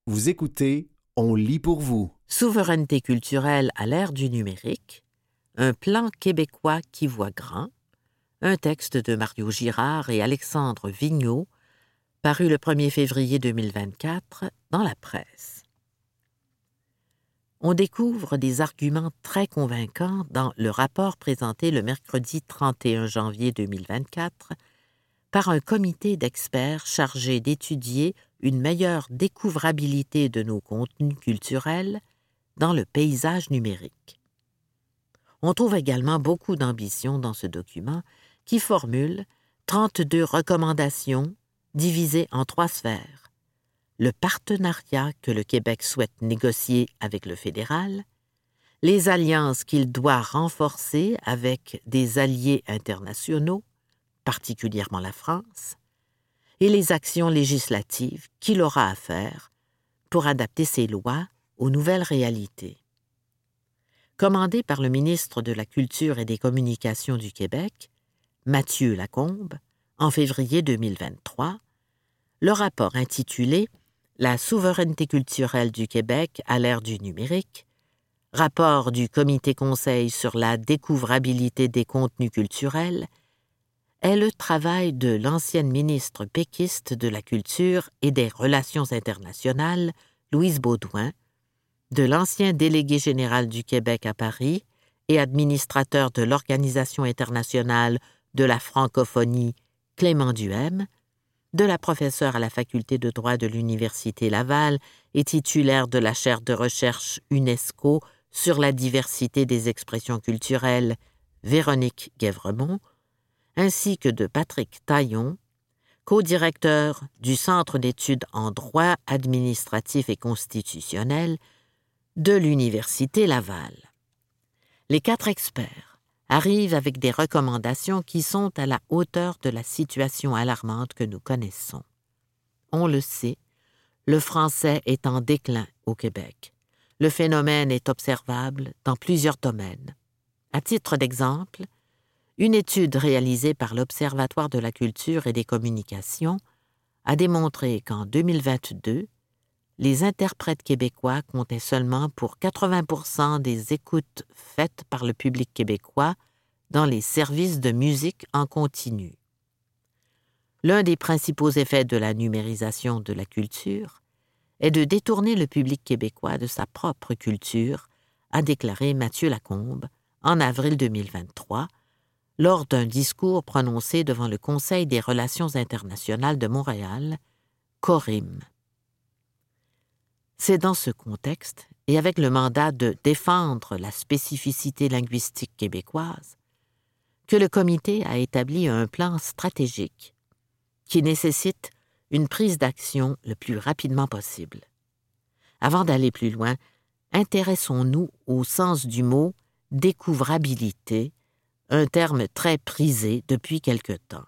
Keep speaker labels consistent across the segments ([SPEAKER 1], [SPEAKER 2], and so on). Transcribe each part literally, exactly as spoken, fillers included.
[SPEAKER 1] Vous écoutez, on lit pour vous.
[SPEAKER 2] Souveraineté culturelle à l'ère du numérique, un plan québécois qui voit grand, un texte de Mario Girard et Alexandre Vigneault, paru le premier février deux mille vingt-quatre dans la presse. On découvre des arguments très convaincants dans le rapport présenté le mercredi trente et un janvier deux mille vingt-quatre par un comité d'experts chargé d'étudier une meilleure découvrabilité de nos contenus culturels dans le paysage numérique. On trouve également beaucoup d'ambition dans ce document qui formule trente-deux recommandations divisées en trois sphères. Le partenariat que le Québec souhaite négocier avec le fédéral, les alliances qu'il doit renforcer avec des alliés internationaux, particulièrement la France, et les actions législatives qu'il aura à faire pour adapter ses lois aux nouvelles réalités. Commandé par le ministre de la Culture et des Communications du Québec, Mathieu Lacombe, en février deux mille vingt-trois, le rapport intitulé « La souveraineté culturelle du Québec à l'ère du numérique », rapport du Comité conseil sur la découvrabilité des contenus culturels, est le travail de l'ancienne ministre péquiste de la Culture et des Relations internationales, Louise Beaudoin, de l'ancien délégué général du Québec à Paris et administrateur de l'Organisation internationale de la francophonie, Clément Duhem, de la professeure à la faculté de droit de l'Université Laval et titulaire de la chaire de recherche UNESCO sur la diversité des expressions culturelles, Véronique Guèvremont, ainsi que de Patrick Taillon, co-directeur du Centre d'études en droit administratif et constitutionnel de l'Université Laval. Les quatre experts arrivent avec des recommandations qui sont à la hauteur de la situation alarmante que nous connaissons. On le sait, le français est en déclin au Québec. Le phénomène est observable dans plusieurs domaines. À titre d'exemple, une étude réalisée par l'Observatoire de la culture et des communications a démontré qu'en deux mille vingt-deux, les interprètes québécois comptaient seulement pour quatre-vingts pour cent des écoutes faites par le public québécois dans les services de musique en continu. L'un des principaux effets de la numérisation de la culture est de détourner le public québécois de sa propre culture, a déclaré Mathieu Lacombe en avril deux mille vingt-trois, lors d'un discours prononcé devant le Conseil des Relations internationales de Montréal, CORIM. C'est dans ce contexte, et avec le mandat de défendre la spécificité linguistique québécoise, que le comité a établi un plan stratégique qui nécessite une prise d'action le plus rapidement possible. Avant d'aller plus loin, intéressons-nous au sens du mot « découvrabilité », un terme très prisé depuis quelque temps.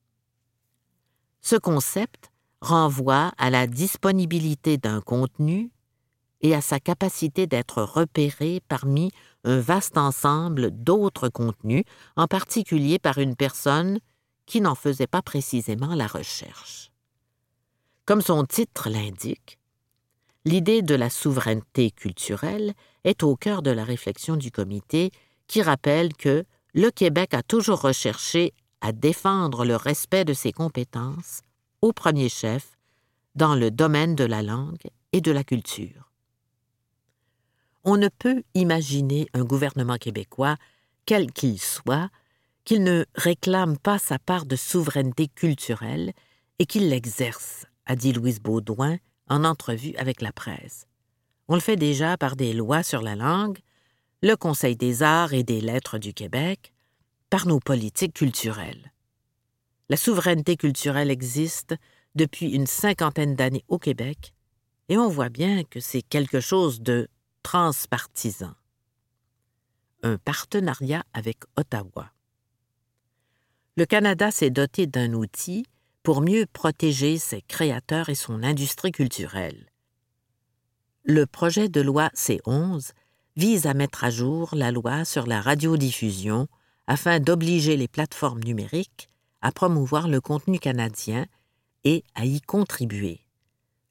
[SPEAKER 2] Ce concept renvoie à la disponibilité d'un contenu et à sa capacité d'être repéré parmi un vaste ensemble d'autres contenus, en particulier par une personne qui n'en faisait pas précisément la recherche. Comme son titre l'indique, l'idée de la souveraineté culturelle est au cœur de la réflexion du comité qui rappelle que le Québec a toujours recherché à défendre le respect de ses compétences, au premier chef, dans le domaine de la langue et de la culture. On ne peut imaginer un gouvernement québécois, quel qu'il soit, qu'il ne réclame pas sa part de souveraineté culturelle et qu'il l'exerce, a dit Louise Beaudoin en entrevue avec la presse. On le fait déjà par des lois sur la langue, le Conseil des arts et des lettres du Québec, par nos politiques culturelles. La souveraineté culturelle existe depuis une cinquantaine d'années au Québec et on voit bien que c'est quelque chose de transpartisan. Un partenariat avec Ottawa. Le Canada s'est doté d'un outil pour mieux protéger ses créateurs et son industrie culturelle. Le projet de loi C onze vise à mettre à jour la loi sur la radiodiffusion afin d'obliger les plateformes numériques à promouvoir le contenu canadien et à y contribuer.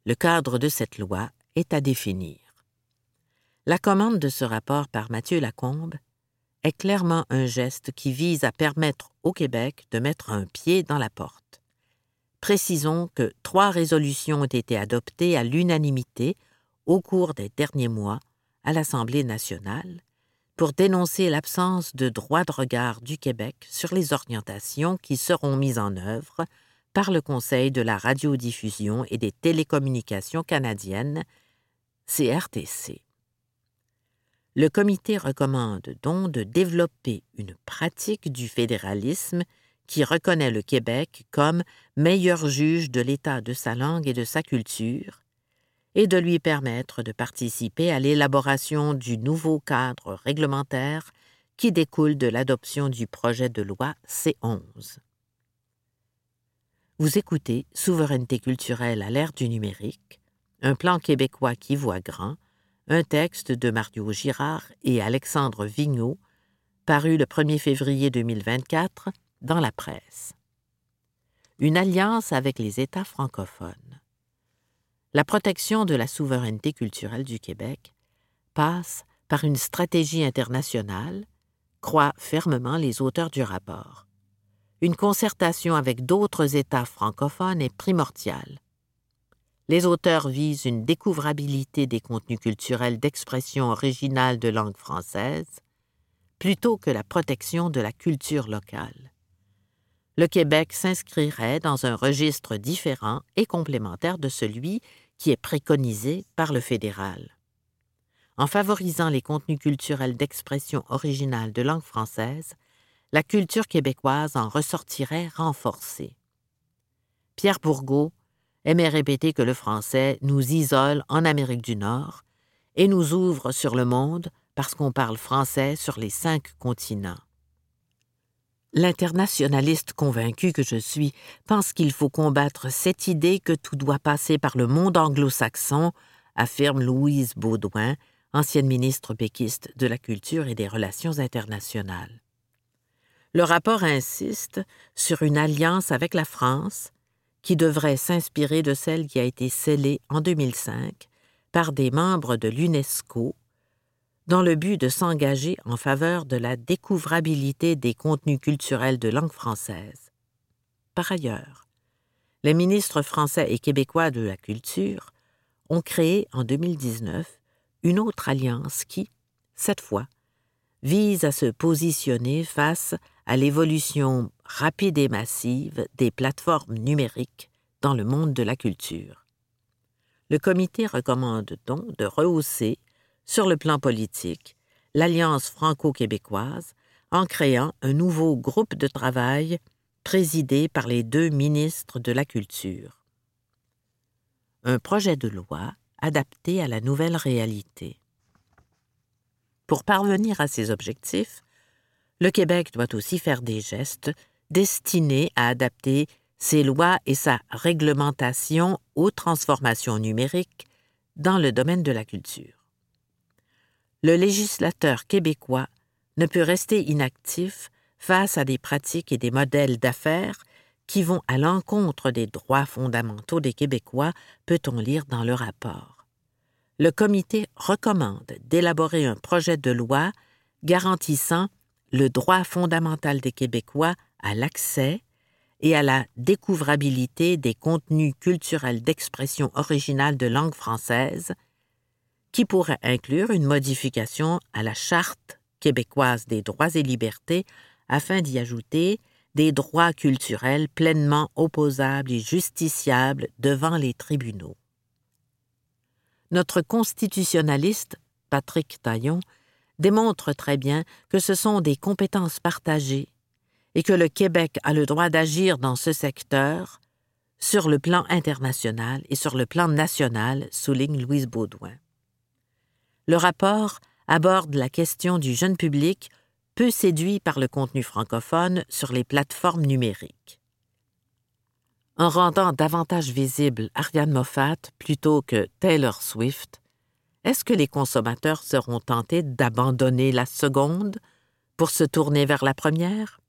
[SPEAKER 2] Le cadre de cette loi est à définir. La commande de ce rapport par Mathieu Lacombe est clairement un geste qui vise à permettre au Québec de mettre un pied dans la porte. Précisons que trois résolutions ont été adoptées à l'unanimité au cours des derniers mois à l'Assemblée nationale pour dénoncer l'absence de droit de regard du Québec sur les orientations qui seront mises en œuvre par le Conseil de la radiodiffusion et des télécommunications canadiennes, C R T C. Le comité recommande donc de développer une pratique du fédéralisme qui reconnaît le Québec comme meilleur juge de l'état de sa langue et de sa culture, et de lui permettre de participer à l'élaboration du nouveau cadre réglementaire qui découle de l'adoption du projet de loi C onze. Vous écoutez Souveraineté culturelle à l'ère du numérique, un plan québécois qui voit grand, un texte de Mario Girard et Alexandre Vigneault, paru le premier février deux mille vingt-quatre dans la presse. Une alliance avec les États francophones. La protection de la souveraineté culturelle du Québec passe par une stratégie internationale, croient fermement les auteurs du rapport. Une concertation avec d'autres États francophones est primordiale. Les auteurs visent une découvrabilité des contenus culturels d'expression originale de langue française, plutôt que la protection de la culture locale. Le Québec s'inscrirait dans un registre différent et complémentaire de celui qui est préconisé par le fédéral. En favorisant les contenus culturels d'expression originale de langue française, la culture québécoise en ressortirait renforcée. Pierre Bourgault aimait répéter que le français nous isole en Amérique du Nord et nous ouvre sur le monde parce qu'on parle français sur les cinq continents. L'internationaliste convaincu que je suis pense qu'il faut combattre cette idée que tout doit passer par le monde anglo-saxon, affirme Louise Baudouin, ancienne ministre péquiste de la Culture et des Relations internationales. Le rapport insiste sur une alliance avec la France qui devrait s'inspirer de celle qui a été scellée en deux mille cinq par des membres de l'UNESCO dans le but de s'engager en faveur de la découvrabilité des contenus culturels de langue française. Par ailleurs, les ministres français et québécois de la culture ont créé en deux mille dix-neuf une autre alliance qui, cette fois, vise à se positionner face à l'évolution rapide et massive des plateformes numériques dans le monde de la culture. Le comité recommande donc de rehausser, sur le plan politique, l'Alliance franco-québécoise en créant un nouveau groupe de travail présidé par les deux ministres de la Culture. Un projet de loi adapté à la nouvelle réalité. Pour parvenir à ces objectifs, le Québec doit aussi faire des gestes destinés à adapter ses lois et sa réglementation aux transformations numériques dans le domaine de la culture. Le législateur québécois ne peut rester inactif face à des pratiques et des modèles d'affaires qui vont à l'encontre des droits fondamentaux des Québécois, peut-on lire dans le rapport. Le comité recommande d'élaborer un projet de loi garantissant le droit fondamental des Québécois à l'accès et à la découvrabilité des contenus culturels d'expression originale de langue française, qui pourrait inclure une modification à la Charte québécoise des droits et libertés afin d'y ajouter des droits culturels pleinement opposables et justiciables devant les tribunaux. Notre constitutionnaliste, Patrick Taillon, démontre très bien que ce sont des compétences partagées et que le Québec a le droit d'agir dans ce secteur sur le plan international et sur le plan national, souligne Louise Baudouin. Le rapport aborde la question du jeune public peu séduit par le contenu francophone sur les plateformes numériques. En rendant davantage visible Ariane Moffat plutôt que Taylor Swift, est-ce que les consommateurs seront tentés d'abandonner la seconde pour se tourner vers la première?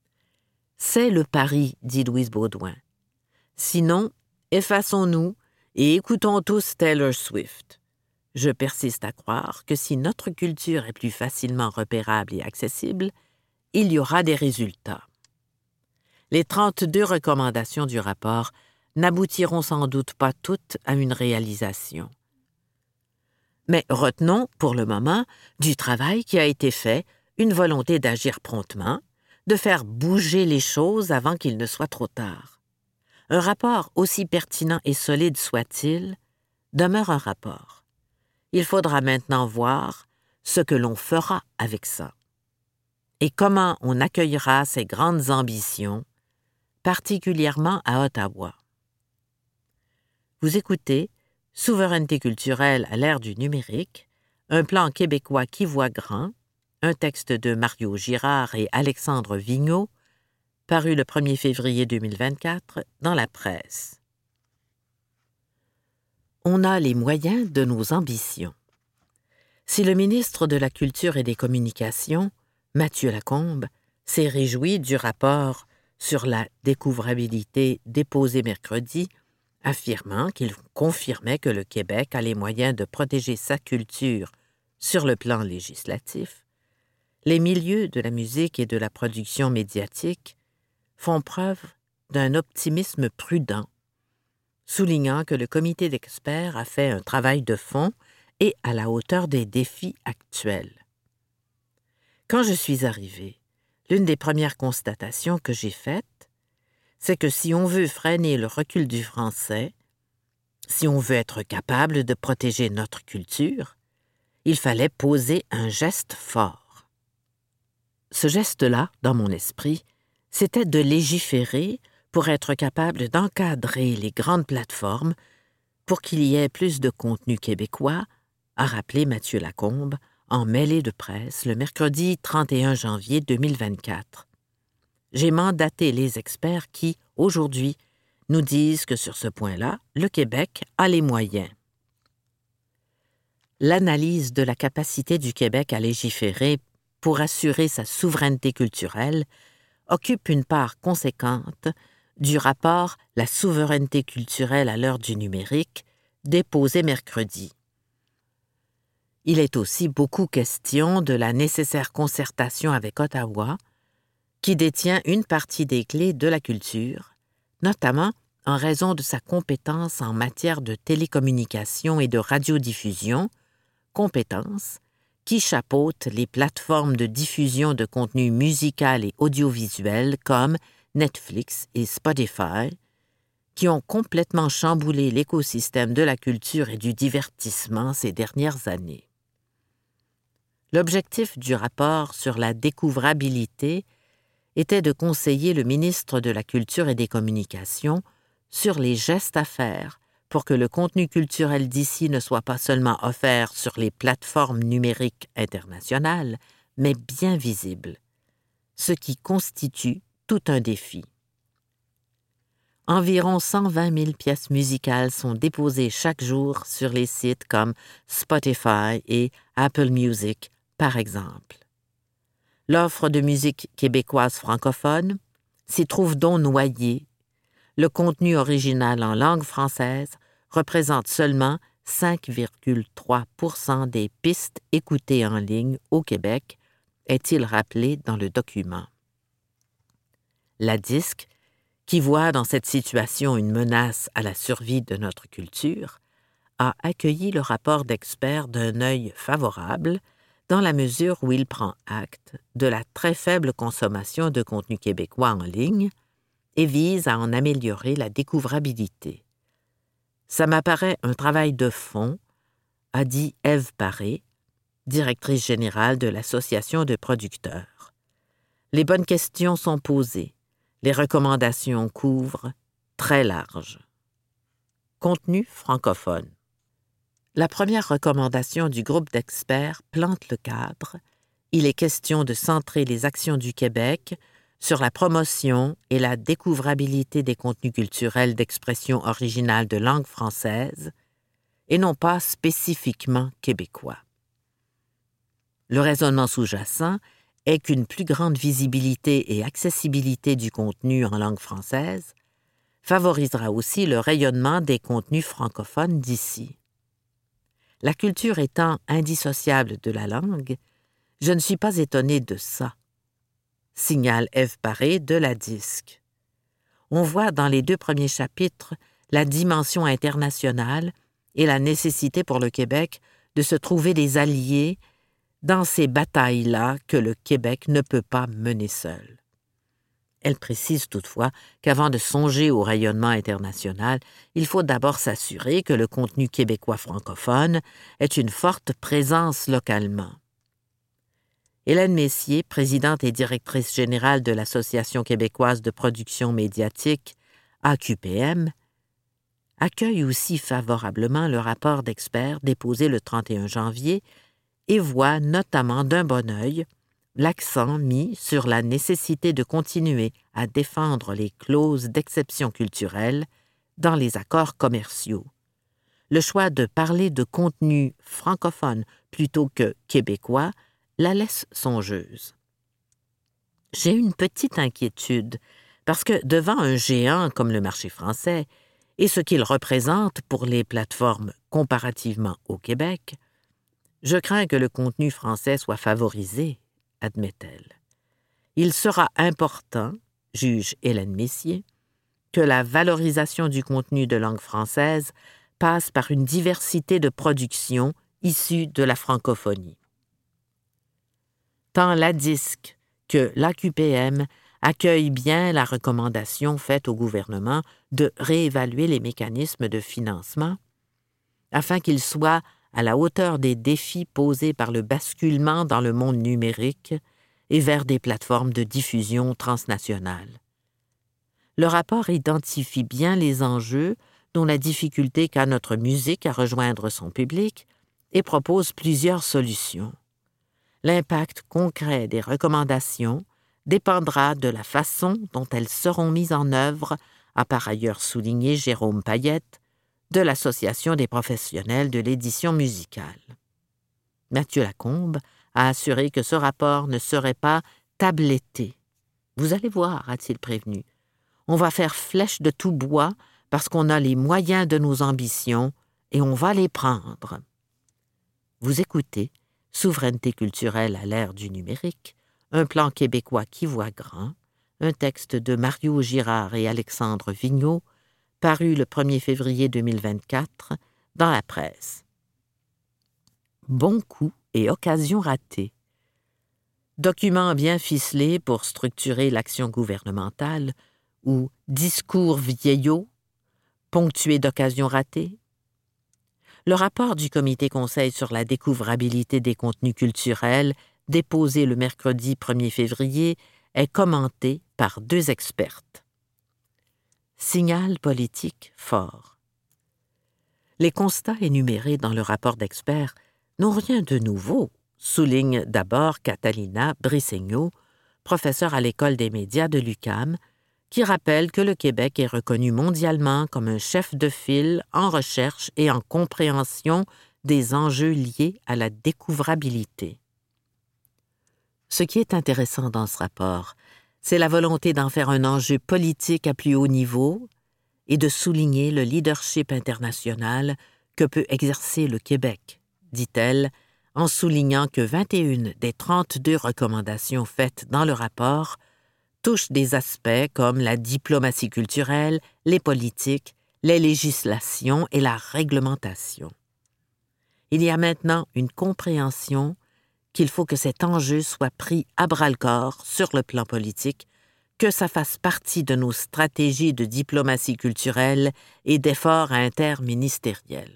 [SPEAKER 2] C'est le pari, dit Louise Baudouin. Sinon, effaçons-nous et écoutons tous Taylor Swift. Je persiste à croire que si notre culture est plus facilement repérable et accessible, il y aura des résultats. Les trente-deux recommandations du rapport n'aboutiront sans doute pas toutes à une réalisation. Mais retenons, pour le moment, du travail qui a été fait, une volonté d'agir promptement, de faire bouger les choses avant qu'il ne soit trop tard. Un rapport, aussi pertinent et solide soit-il, demeure un rapport. Il faudra maintenant voir ce que l'on fera avec ça et comment on accueillera ces grandes ambitions, particulièrement à Ottawa. Vous écoutez Souveraineté culturelle à l'ère du numérique, un plan québécois qui voit grand, un texte de Mario Girard et Alexandre Vigneault, paru le premier février deux mille vingt-quatre dans la presse. On a les moyens de nos ambitions. Si le ministre de la Culture et des Communications, Mathieu Lacombe, s'est réjoui du rapport sur la découvrabilité déposé mercredi, affirmant qu'il confirmait que le Québec a les moyens de protéger sa culture sur le plan législatif, les milieux de la musique et de la production médiatique font preuve d'un optimisme prudent, soulignant que le comité d'experts a fait un travail de fond et à la hauteur des défis actuels. Quand je suis arrivée, l'une des premières constatations que j'ai faites, c'est que si on veut freiner le recul du français, si on veut être capable de protéger notre culture, il fallait poser un geste fort. Ce geste-là, dans mon esprit, c'était de légiférer pour être capable d'encadrer les grandes plateformes pour qu'il y ait plus de contenu québécois, a rappelé Mathieu Lacombe en mêlée de presse le mercredi trente et un janvier deux mille vingt-quatre. J'ai mandaté les experts qui, aujourd'hui, nous disent que sur ce point-là, le Québec a les moyens. L'analyse de la capacité du Québec à légiférer pour assurer sa souveraineté culturelle occupe une part conséquente du rapport « La souveraineté culturelle à l'heure du numérique » déposé mercredi. Il est aussi beaucoup question de la nécessaire concertation avec Ottawa, qui détient une partie des clés de la culture, notamment en raison de sa compétence en matière de télécommunication et de radiodiffusion, compétence qui chapeaute les plateformes de diffusion de contenu musical et audiovisuel comme Netflix et Spotify, qui ont complètement chamboulé l'écosystème de la culture et du divertissement ces dernières années. L'objectif du rapport sur la découvrabilité était de conseiller le ministre de la Culture et des Communications sur les gestes à faire pour que le contenu culturel d'ici ne soit pas seulement offert sur les plateformes numériques internationales, mais bien visible, ce qui constitue tout un défi. Environ cent vingt mille pièces musicales sont déposées chaque jour sur les sites comme Spotify et Apple Music, par exemple. L'offre de musique québécoise francophone s'y trouve donc noyée. Le contenu original en langue française représente seulement cinq virgule trois pour cent des pistes écoutées en ligne au Québec, est-il rappelé dans le document. La Disque, qui voit dans cette situation une menace à la survie de notre culture, a accueilli le rapport d'experts d'un œil favorable dans la mesure où il prend acte de la très faible consommation de contenu québécois en ligne et vise à en améliorer la découvrabilité. Ça m'apparaît un travail de fond, a dit Ève Paré, directrice générale de l'Association de producteurs. Les bonnes questions sont posées, les recommandations couvrent très large. Contenu francophone. La première recommandation du groupe d'experts plante le cadre. Il est question de centrer les actions du Québec sur la promotion et la découvrabilité des contenus culturels d'expression originale de langue française et non pas spécifiquement québécois. Le raisonnement sous-jacent est qu'une plus grande visibilité et accessibilité du contenu en langue française favorisera aussi le rayonnement des contenus francophones d'ici. La culture étant indissociable de la langue, je ne suis pas étonné de ça. Signale Ève Paré de La Disque. On voit dans les deux premiers chapitres la dimension internationale et la nécessité pour le Québec de se trouver des alliés dans ces batailles-là que le Québec ne peut pas mener seul. Elle précise toutefois qu'avant de songer au rayonnement international, il faut d'abord s'assurer que le contenu québécois francophone ait une forte présence localement. Hélène Messier, présidente et directrice générale de l'Association québécoise de production médiatique, A Q P M, accueille aussi favorablement le rapport d'experts déposé le trente et un janvier et voit notamment d'un bon œil l'accent mis sur la nécessité de continuer à défendre les clauses d'exception culturelle dans les accords commerciaux. Le choix de parler de contenu francophone plutôt que québécois la laisse songeuse. J'ai une petite inquiétude, parce que devant un géant comme le marché français et ce qu'il représente pour les plateformes comparativement au Québec, je crains que le contenu français soit favorisé, admet-elle. Il sera important, juge Hélène Messier, que la valorisation du contenu de langue française passe par une diversité de productions issues de la francophonie. Tant la Disque que l'A Q P M accueillent bien la recommandation faite au gouvernement de réévaluer les mécanismes de financement afin qu'ils soient à la hauteur des défis posés par le basculement dans le monde numérique et vers des plateformes de diffusion transnationales. Le rapport identifie bien les enjeux, dont la difficulté qu'a notre musique à rejoindre son public, et propose plusieurs solutions. L'impact concret des recommandations dépendra de la façon dont elles seront mises en œuvre, a par ailleurs souligné Jérôme Payette, de l'Association des professionnels de l'édition musicale. Mathieu Lacombe a assuré que ce rapport ne serait pas tabletté. « Vous allez voir, a-t-il prévenu, on va faire flèche de tout bois parce qu'on a les moyens de nos ambitions et on va les prendre. » Vous écoutez Souveraineté culturelle à l'ère du numérique, un plan québécois qui voit grand, un texte de Mario Girard et Alexandre Vigneault, paru le premier février deux mille vingt-quatre dans la presse. Bon coup et occasion ratée. Document bien ficelé pour structurer l'action gouvernementale ou discours vieillot, ponctué d'occasions ratées? Le rapport du Comité conseil sur la découvrabilité des contenus culturels, déposé le mercredi premier février, est commenté par deux expertes. Signal politique fort. Les constats énumérés dans le rapport d'experts n'ont rien de nouveau, souligne d'abord Catalina Brisegno, professeure à l'École des médias de l'U Q A M, qui rappelle que le Québec est reconnu mondialement comme un chef de file en recherche et en compréhension des enjeux liés à la découvrabilité. Ce qui est intéressant dans ce rapport, c'est la volonté d'en faire un enjeu politique à plus haut niveau et de souligner le leadership international que peut exercer le Québec, dit-elle, en soulignant que vingt et une des trente-deux recommandations faites dans le rapport touchent des aspects comme la diplomatie culturelle, les politiques, les législations et la réglementation. Il y a maintenant une compréhension qu'il faut que cet enjeu soit pris à bras-le-corps sur le plan politique, que ça fasse partie de nos stratégies de diplomatie culturelle et d'efforts interministériels.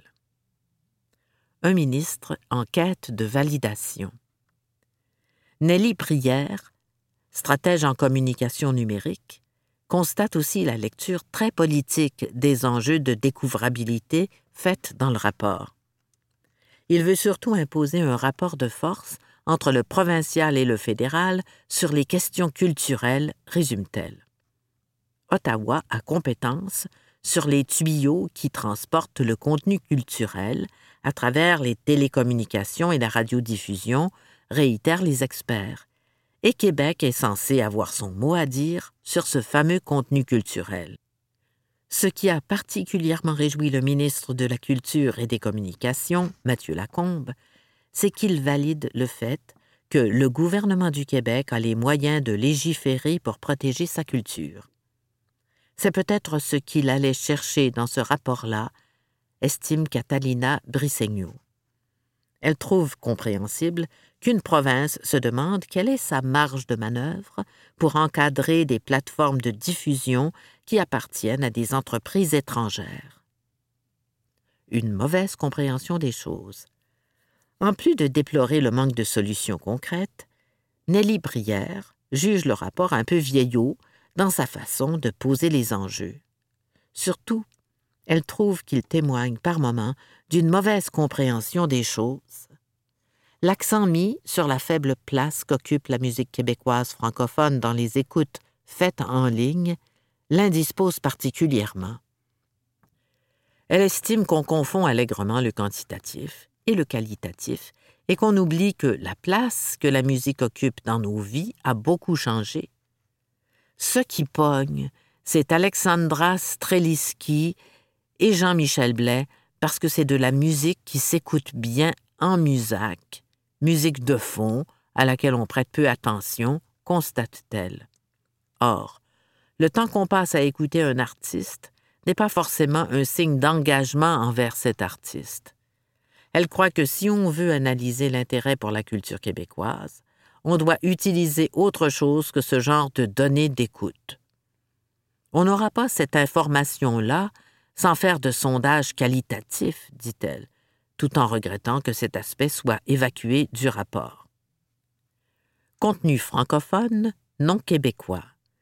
[SPEAKER 2] Un ministre en quête de validation. Nelly Prière, stratège en communication numérique, constate aussi la lecture très politique des enjeux de découvrabilité faite dans le rapport. Il veut surtout imposer un rapport de force entre le provincial et le fédéral sur les questions culturelles, résume-t-elle. Ottawa a compétence sur les tuyaux qui transportent le contenu culturel à travers les télécommunications et la radiodiffusion, réitèrent les experts, et Québec est censé avoir son mot à dire sur ce fameux contenu culturel. Ce qui a particulièrement réjoui le ministre de la Culture et des Communications, Mathieu Lacombe, c'est qu'il valide le fait que le gouvernement du Québec a les moyens de légiférer pour protéger sa culture. C'est peut-être ce qu'il allait chercher dans ce rapport-là, estime Catalina Brisegno. Elle trouve compréhensible qu'une province se demande quelle est sa marge de manœuvre pour encadrer des plateformes de diffusion qui appartiennent à des entreprises étrangères. Une mauvaise compréhension des choses. En plus de déplorer le manque de solutions concrètes, Nelly Brière juge le rapport un peu vieillot dans sa façon de poser les enjeux. Surtout, elle trouve qu'il témoigne par moments d'une mauvaise compréhension des choses. L'accent mis sur la faible place qu'occupe la musique québécoise francophone dans les écoutes faites en ligne l'indispose particulièrement. Elle estime qu'on confond allègrement le quantitatif et le qualitatif et qu'on oublie que la place que la musique occupe dans nos vies a beaucoup changé. Ce qui pogne, c'est Alexandra Streliski et Jean-Michel Blais parce que c'est de la musique qui s'écoute bien en musac, musique de fond à laquelle on prête peu attention, constate-t-elle. Or, le temps qu'on passe à écouter un artiste n'est pas forcément un signe d'engagement envers cet artiste. Elle croit que si on veut analyser l'intérêt pour la culture québécoise, on doit utiliser autre chose que ce genre de données d'écoute. On n'aura pas cette information-là sans faire de sondage qualitatif, dit-elle, tout en regrettant que cet aspect soit évacué du rapport. Contenu francophone, non québécois.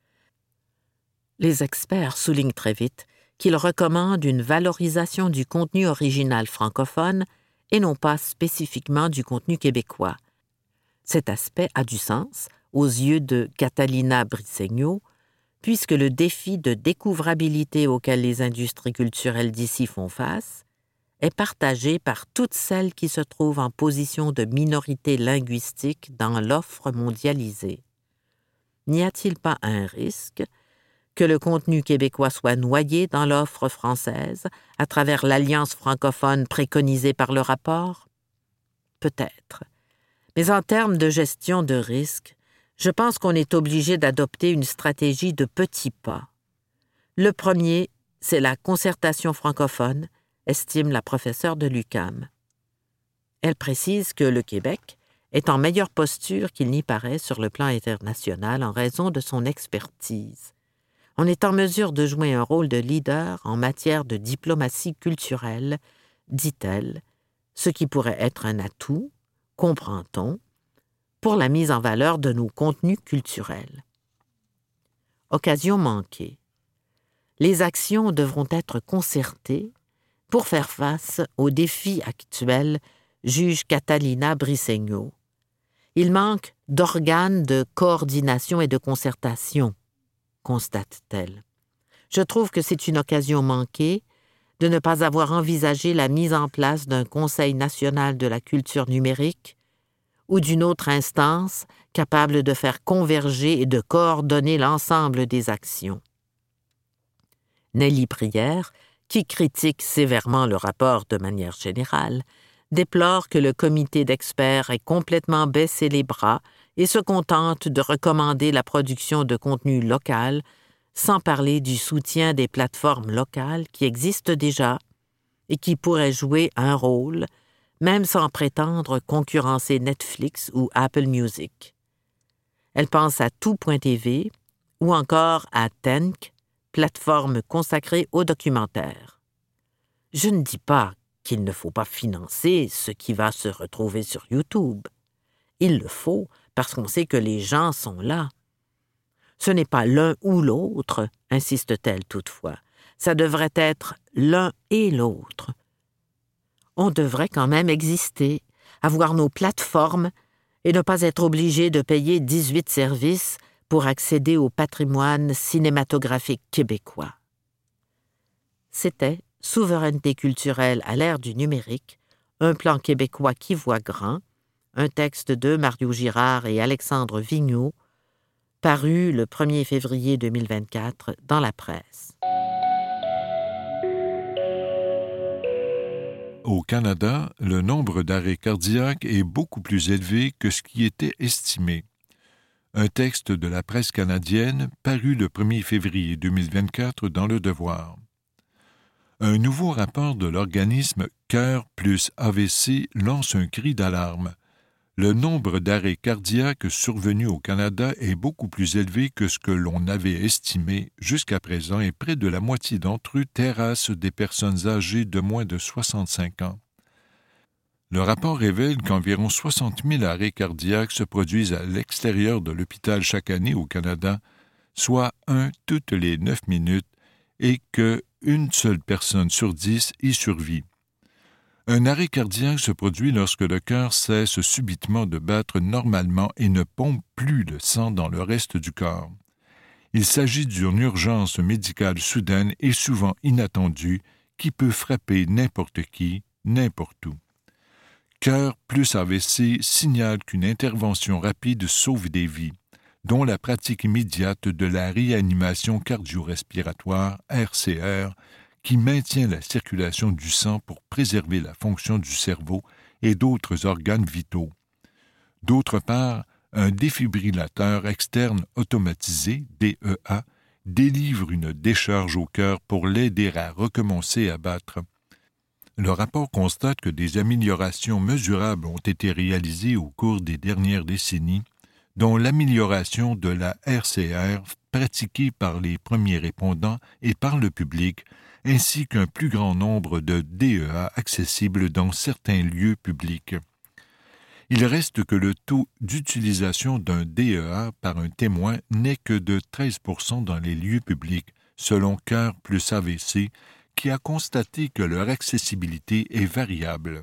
[SPEAKER 2] Les experts soulignent très vite qu'ils recommandent une valorisation du contenu original francophone et non pas spécifiquement du contenu québécois. Cet aspect a du sens aux yeux de Catalina Brisegno, puisque le défi de découvrabilité auquel les industries culturelles d'ici font face est partagé par toutes celles qui se trouvent en position de minorité linguistique dans l'offre mondialisée. N'y a-t-il pas un risque que le contenu québécois soit noyé dans l'offre française à travers l'alliance francophone préconisée par le rapport? Peut-être. Mais en termes de gestion de risque, je pense qu'on est obligé d'adopter une stratégie de petits pas. Le premier, c'est la concertation francophone, estime la professeure de l'U Q A M. Elle précise que le Québec est en meilleure posture qu'il n'y paraît sur le plan international en raison de son expertise. On est en mesure de jouer un rôle de leader en matière de diplomatie culturelle, dit-elle, ce qui pourrait être un atout, comprend-on, pour la mise en valeur de nos contenus culturels. Occasion manquée. Les actions devront être concertées pour faire face aux défis actuels, juge Catalina Brisegno. Il manque d'organes de coordination et de concertation, constate-t-elle. Je trouve que c'est une occasion manquée de ne pas avoir envisagé la mise en place d'un Conseil national de la culture numérique ou d'une autre instance capable de faire converger et de coordonner l'ensemble des actions. Nelly Brière, qui critique sévèrement le rapport de manière générale, déplore que le comité d'experts ait complètement baissé les bras et se contente de recommander la production de contenu local, sans parler du soutien des plateformes locales qui existent déjà et qui pourraient jouer un rôle, même sans prétendre concurrencer Netflix ou Apple Music. Elle pense à tout point T V ou encore à Tenk, plateforme consacrée aux documentaires. Je ne dis pas qu'il ne faut pas financer ce qui va se retrouver sur YouTube. Il le faut parce qu'on sait que les gens sont là. Ce n'est pas l'un ou l'autre, insiste-t-elle toutefois. Ça devrait être l'un et l'autre. On devrait quand même exister, avoir nos plateformes et ne pas être obligé de payer dix-huit services pour accéder au patrimoine cinématographique québécois. C'était Souveraineté culturelle à l'ère du numérique, un plan québécois qui voit grand, un texte de Mario Girard et Alexandre Vigneault, paru le premier février deux mille vingt-quatre dans la presse.
[SPEAKER 3] Au Canada, le nombre d'arrêts cardiaques est beaucoup plus élevé que ce qui était estimé. Un texte de la presse canadienne paru le premier février deux mille vingt-quatre dans Le Devoir. Un nouveau rapport de l'organisme Cœur plus A V C lance un cri d'alarme. Le nombre d'arrêts cardiaques survenus au Canada est beaucoup plus élevé que ce que l'on avait estimé jusqu'à présent et près de la moitié d'entre eux terrassent des personnes âgées de moins de soixante-cinq ans. Le rapport révèle qu'environ soixante mille arrêts cardiaques se produisent à l'extérieur de l'hôpital chaque année au Canada, soit un toutes les neuf minutes, et qu'une seule personne sur dix y survit. Un arrêt cardiaque se produit lorsque le cœur cesse subitement de battre normalement et ne pompe plus le sang dans le reste du corps. Il s'agit d'une urgence médicale soudaine et souvent inattendue qui peut frapper n'importe qui, n'importe où. Cœur plus A V C signale qu'une intervention rapide sauve des vies, dont la pratique immédiate de la réanimation cardio-respiratoire, R C R, qui maintient la circulation du sang pour préserver la fonction du cerveau et d'autres organes vitaux. D'autre part, un défibrillateur externe automatisé, D E A, délivre une décharge au cœur pour l'aider à recommencer à battre. Le rapport constate que des améliorations mesurables ont été réalisées au cours des dernières décennies, dont l'amélioration de la R C R pratiquée par les premiers répondants et par le public, ainsi qu'un plus grand nombre de D E A accessibles dans certains lieux publics. Il reste que le taux d'utilisation d'un D E A par un témoin n'est que de treize pour cent dans les lieux publics, selon Cœur plus A V C, qui a constaté que leur accessibilité est variable.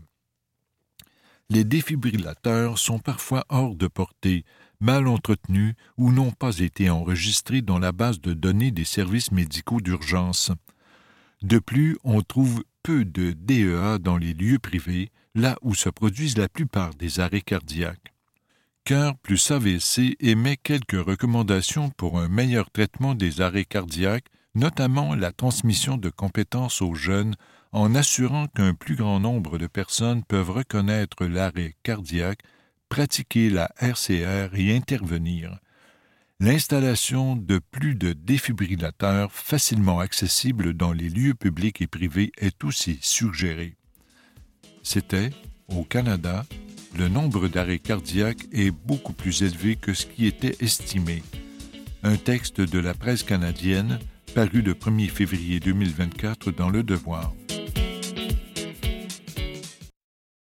[SPEAKER 3] Les défibrillateurs sont parfois hors de portée, mal entretenus ou n'ont pas été enregistrés dans la base de données des services médicaux d'urgence. De plus, on trouve peu de D E A dans les lieux privés, là où se produisent la plupart des arrêts cardiaques. Cœur plus A V C émet quelques recommandations pour un meilleur traitement des arrêts cardiaques, notamment la transmission de compétences aux jeunes en assurant qu'un plus grand nombre de personnes peuvent reconnaître l'arrêt cardiaque, pratiquer la R C R et intervenir. L'installation de plus de défibrillateurs facilement accessibles dans les lieux publics et privés est aussi suggérée. C'était, au Canada, le nombre d'arrêts cardiaques est beaucoup plus élevé que ce qui était estimé. Un texte de la presse canadienne paru le premier février deux mille vingt-quatre dans Le Devoir.